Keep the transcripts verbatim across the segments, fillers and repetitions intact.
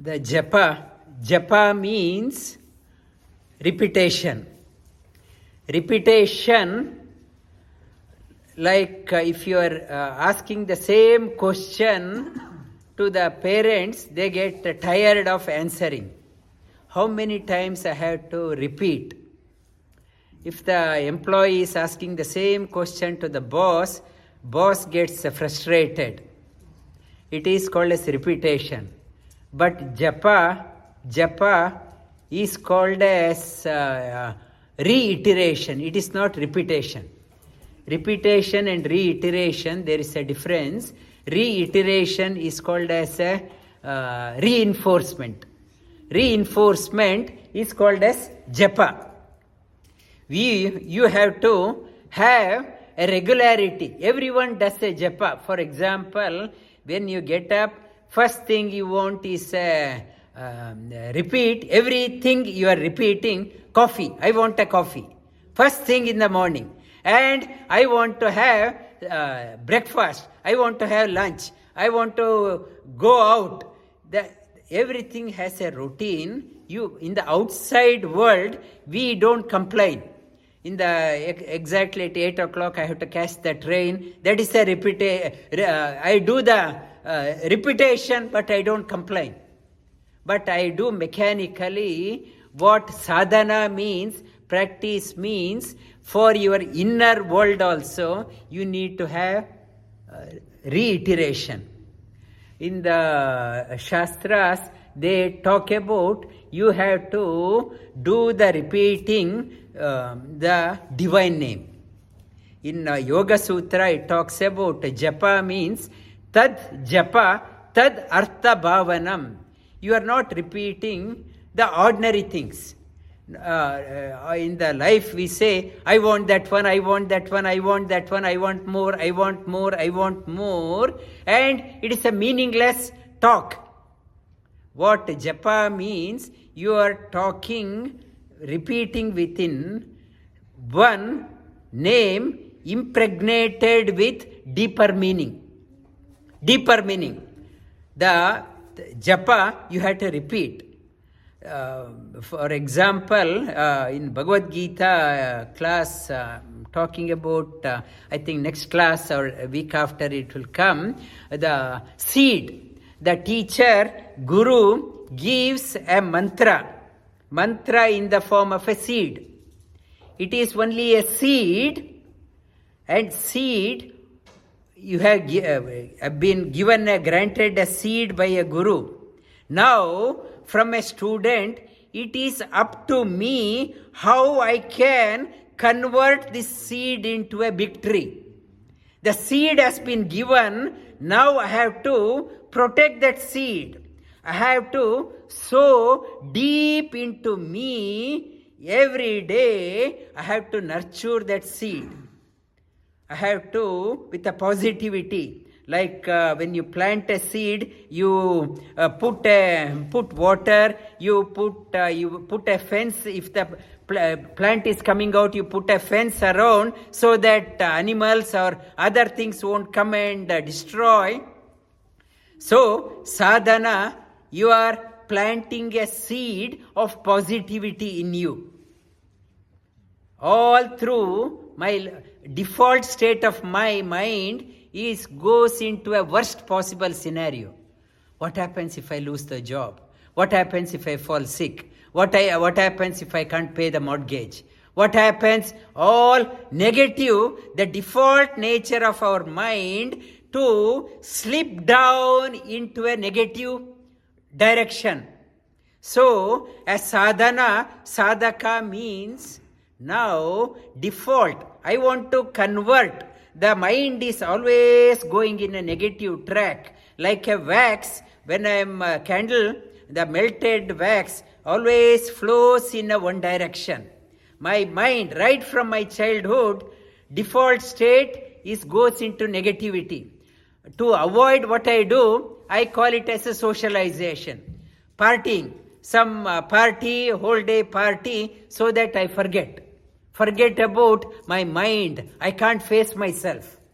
The japa, japa means repetition. Repetition, like uh, if you are uh, asking the same question to the parents, they get uh, tired of answering. How many times I have to repeat? If the employee is asking the same question to the boss, boss gets uh, frustrated. It is called as repetition. But japa, japa is called as uh, uh, reiteration. It is not repetition. Repetition and reiteration, there is a difference. Reiteration is called as a uh, reinforcement. Reinforcement is called as japa. We, you have to have a regularity. Everyone does a japa. For example, when you get up, first thing you want is a, um, repeat. Everything you are repeating, coffee. I want a coffee. First thing in the morning. And I want to have uh, breakfast. I want to have lunch. I want to go out. The, everything has a routine. You in the outside world, we don't complain. In the exactly at eight o'clock, I have to catch the train. That is a repeat. Uh, I do the uh, repetition, but I don't complain. But I do mechanically what sadhana means, practice means. For your inner world also, you need to have uh, reiteration. In the Shastras, they talk about you have to do the repeating uh, the divine name. In uh, Yoga Sutra, it talks about japa means tad japa, tad artha bhavanam. You are not repeating the ordinary things. Uh, uh, in the life we say, I want that one, I want that one, I want that one, I want more, I want more, I want more. And it is a meaningless talk. What japa means, you are talking, repeating within one name impregnated with deeper meaning. Deeper meaning. The, the japa you have to repeat. Uh, for example, uh, in Bhagavad Gita uh, class, uh, talking about, uh, I think next class or a week after it will come, the seed. The teacher, Guru, gives a mantra. Mantra in the form of a seed. It is only a seed, and seed, you have, uh, have been given a granted a seed by a Guru. Now, from a student, it is up to me how I can convert this seed into a big tree. The seed has been given, now I have to protect that seed. I have to sow deep into me every day. I have to nurture that seed. I have to, with a positivity. Like uh, when you plant a seed, you uh, put a, put water, you put uh, you put a fence. If the pl- plant is coming out, you put a fence around so that uh, animals or other things won't come and uh, destroy. So sadhana, you are planting a seed of positivity in you. All through my default state of my mind is goes into a worst possible scenario. What happens if I lose the job? What happens if I fall sick? What I what happens if I can't pay the mortgage? What happens? All negative, the default nature of our mind to slip down into a negative direction. So, as sadhana, sadhaka means now default. I want to convert. The mind is always going in a negative track. Like a wax, when I am a candle, the melted wax always flows in a one direction. My mind, right from my childhood, default state is goes into negativity. To avoid what I do, I call it as a socialization. Partying. Some uh, party, whole day party, so that I forget. Forget about my mind. I can't face myself.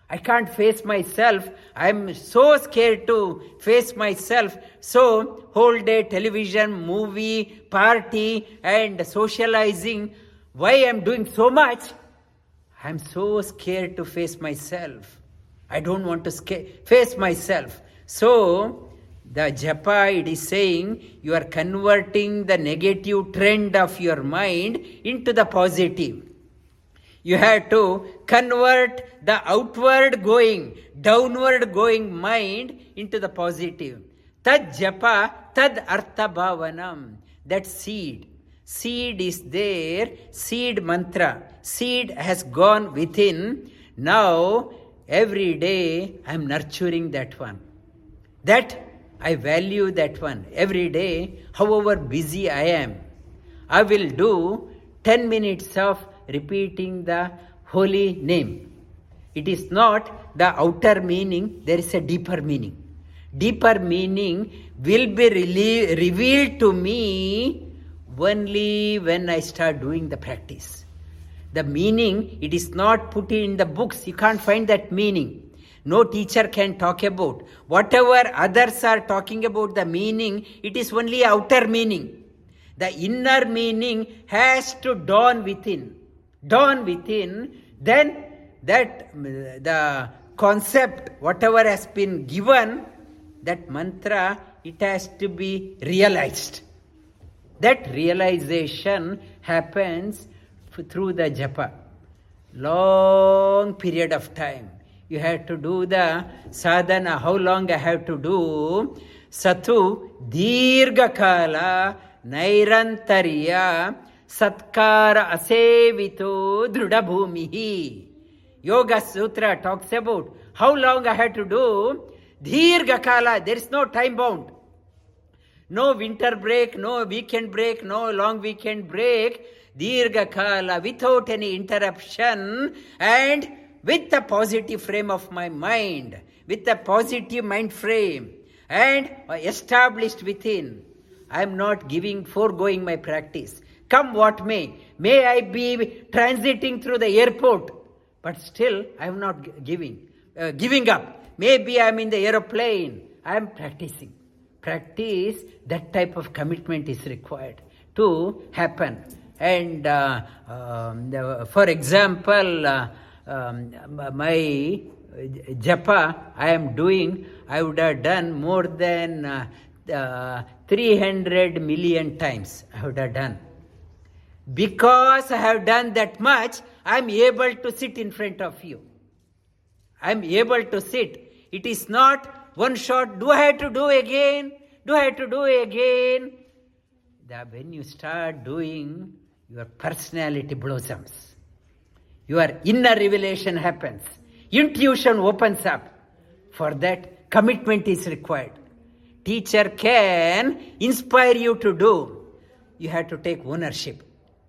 I can't face myself. I'm so scared to face myself. So, whole day television, movie, party, and socializing. Why I'm doing so much? I'm so scared to face myself. I don't want to sca- face myself. So, the japa, it is saying, you are converting the negative trend of your mind into the positive. You have to convert the outward going, downward going mind into the positive. Tad japa, tad artha bhavanam. That seed. Seed is there, seed mantra. Seed has gone within. Now, every day, I am nurturing that one. That, I value that one. Every day, however busy I am, I will do ten minutes of repeating the holy name. It is not the outer meaning, there is a deeper meaning. Deeper meaning will be rele- revealed to me only when I start doing the practice. The meaning, it is not put in the books. You can't find that meaning. No teacher can talk about. Whatever others are talking about the meaning, it is only outer meaning. The inner meaning has to dawn within. Dawn within, then that the concept, whatever has been given, that mantra, it has to be realized. That realization happens through the japa. Long period of time. You have to do the sadhana. How long I have to do? Satu dirgha kala nairantarya satkara asevito drudabhumihi. Yoga Sutra talks about how long I have to do. Dirgha kala, there is no time bound. No winter break, no weekend break, no long weekend break. Dirgha kala, without any interruption, and with the positive frame of my mind, with the positive mind frame, and established within. I am not giving, foregoing my practice. Come what may. May I be transiting through the airport, but still I am not giving, uh, giving up. Maybe I am in the aeroplane. I am practicing. Practice, that type of commitment is required to happen. And uh, um, the, for example, uh, um, my japa I am doing, I would have done more than uh, uh, three hundred million times. I would have done. Because I have done that much, I am able to sit in front of you. I am able to sit. It is not one shot. Do I have to do again? Do I have to do again? That when you start doing, your personality blossoms. Your inner revelation happens. Intuition opens up. For that, commitment is required. Teacher can inspire you to do. You have to take ownership.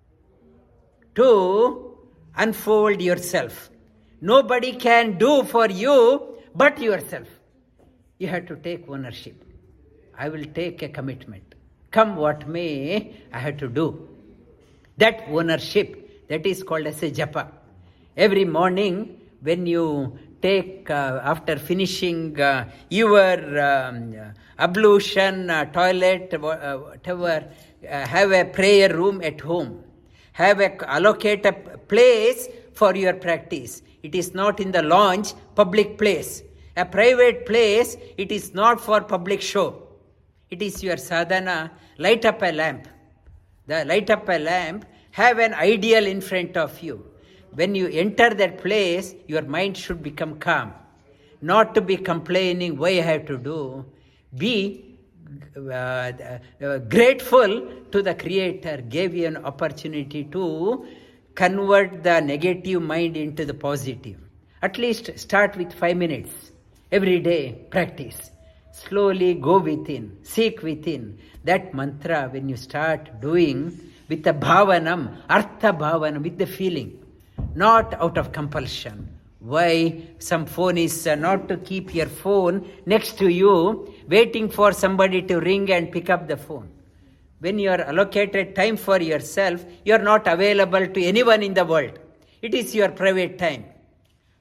To unfold yourself. Nobody can do for you but yourself. You have to take ownership. I will take a commitment. Come what may, I have to do. That ownership, that is called as a japa. Every morning when you take, uh, after finishing uh, your um, ablution, uh, toilet, uh, whatever, uh, have a prayer room at home. Have a, allocate a place for your practice. It is not in the lounge, public place. A private place, it is not for public show. It is your sadhana. Light up a lamp. The light up a lamp, have an ideal in front of you. When you enter that place, your mind should become calm. Not to be complaining, why I have to do. Be uh, uh, grateful to the Creator, gave you an opportunity to convert the negative mind into the positive. At least start with five minutes. Every day, practice. Slowly go within, seek within. That mantra, when you start doing with the bhavanam, artha bhavanam, with the feeling, not out of compulsion. Why? Some phone is uh, not to keep your phone next to you, waiting for somebody to ring and pick up the phone. When you are allocated time for yourself, you are not available to anyone in the world. It is your private time.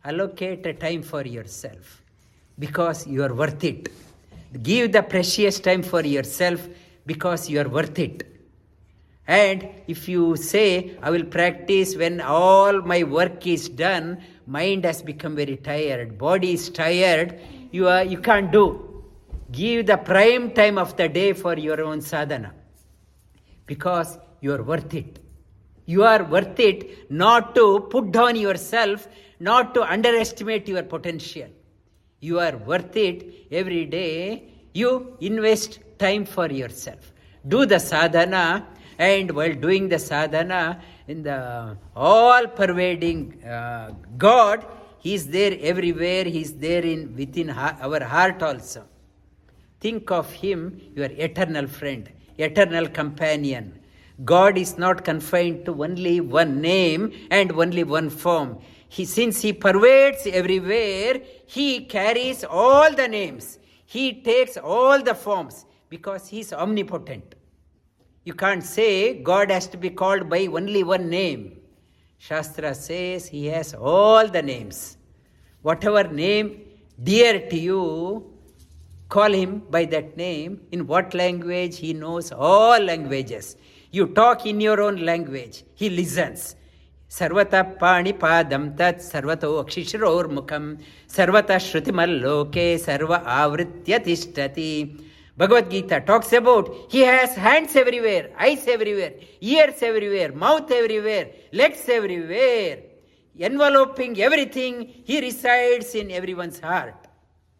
allocate a time for yourself because you are worth it. Give the precious time for yourself because you are worth it. And if you say, I will practice when all my work is done, mind has become very tired, body is tired, you are you can't do. Give the prime time of the day for your own sadhana because you are worth it. You are worth it not to put down yourself, not to underestimate your potential. You are worth it every day. You invest time for yourself. Do the sadhana, and while doing the sadhana, in the all-pervading uh, God, He is there everywhere. He is there in within ha- our heart also. Think of Him, your eternal friend, eternal companion. God is not confined to only one name and only one form. He, since He pervades everywhere, He carries all the names. He takes all the forms because He is omnipotent. You can't say God has to be called by only one name. Shastra says He has all the names. Whatever name dear to you, call Him by that name. In what language? He knows all languages. You talk in your own language. He listens. Sarvata pani padam tat sarvato akshishroor mukham sarvata shrutimal loke sarva avritya tishtati. Bhagavad Gita talks about He has hands everywhere, eyes everywhere, ears everywhere, mouth everywhere, legs everywhere. Enveloping everything, He resides in everyone's heart.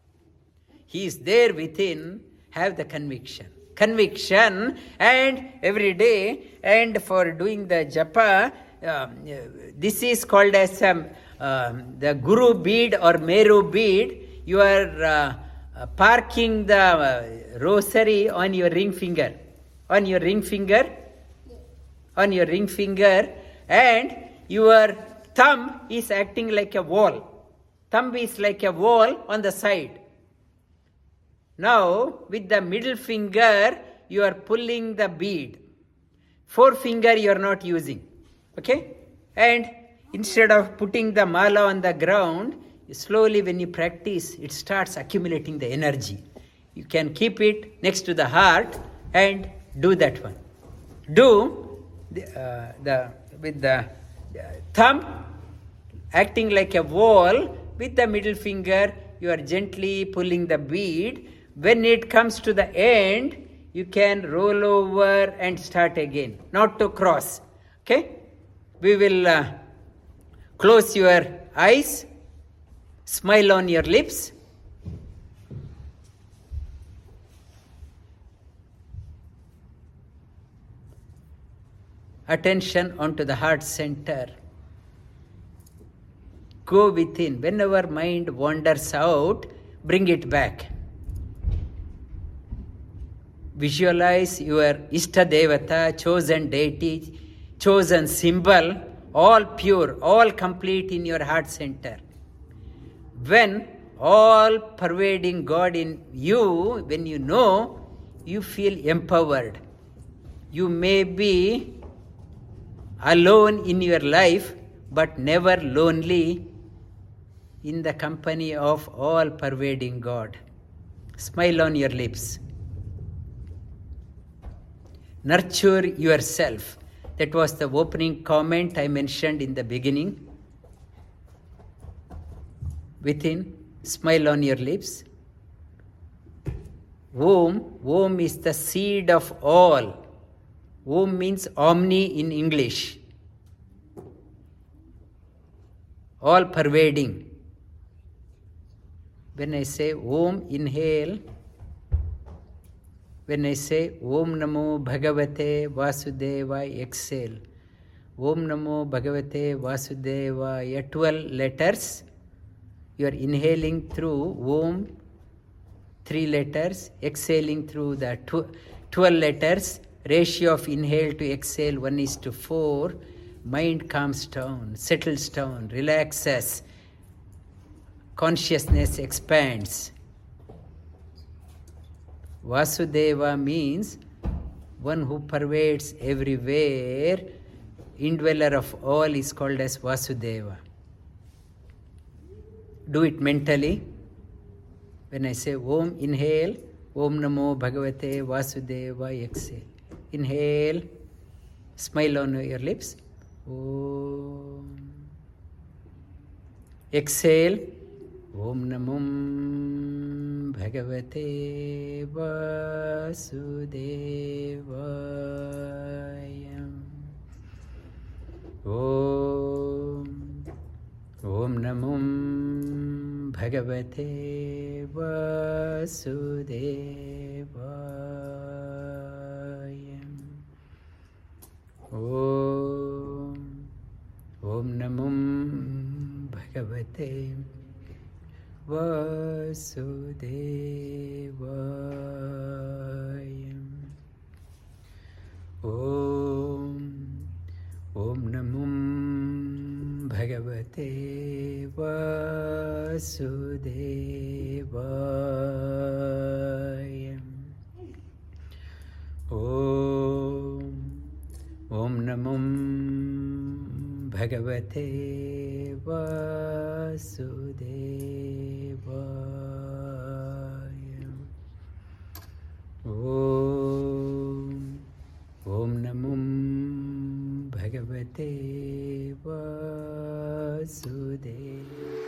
He is there within. Have the conviction. Conviction, and every day, and for doing the japa, um, this is called as um, um, the Guru bead or Meru bead. You are uh, uh, parking the uh, rosary on your ring finger. On your ring finger. On your ring finger. And your thumb is acting like a wall. Thumb is like a wall on the side. Now, with the middle finger, you are pulling the bead. Forefinger you are not using. Okay? And instead of putting the mala on the ground, slowly when you practice, it starts accumulating the energy. You can keep it next to the heart and do that one. Do the, uh, the with the uh, thumb acting like a wall, with the middle finger, you are gently pulling the bead. When it comes to the end, you can roll over and start again, not to cross. Okay? We will uh, close your eyes, smile on your lips. Attention onto the heart center. Go within. Whenever mind wanders out, bring it back. Visualize your Ishta Devata, chosen deity, chosen symbol, all pure, all complete in your heart center. When all pervading God in you, when you know, you feel empowered. You may be alone in your life, but never lonely in the company of all pervading God. Smile on your lips. Nurture yourself. That was the opening comment I mentioned in the beginning. Within, smile on your lips. Om, Om is the seed of all. Om means omni in English. All pervading. When I say Om, inhale. When I say Om Namo Bhagavate Vasudevaya, exhale. Om Namo Bhagavate Vasudevaya, twelve letters. You are inhaling through Om, three letters, exhaling through the tw- twelve letters. Ratio of inhale to exhale, one is to four. Mind calms down, settles down, relaxes. Consciousness expands. Vasudeva means one who pervades everywhere. Indweller of all is called as Vasudeva. do it mentally. When I say Om, inhale, Om Namo Bhagavate Vasudevaya, exhale. Inhale, smile on your lips. Om. Exhale, Om Namo Bhagavate Vasudevaya. Om. Om Namo Bhagavate Vasudevaya. Om. Om Namo Bhagavate Vasudevaya. Om. Om Namo Bhagavate Vasudevaya. Om. Om Namo Bhagavate Vasudevaya. Om. Om Namo Bhagavate Vasudevaya.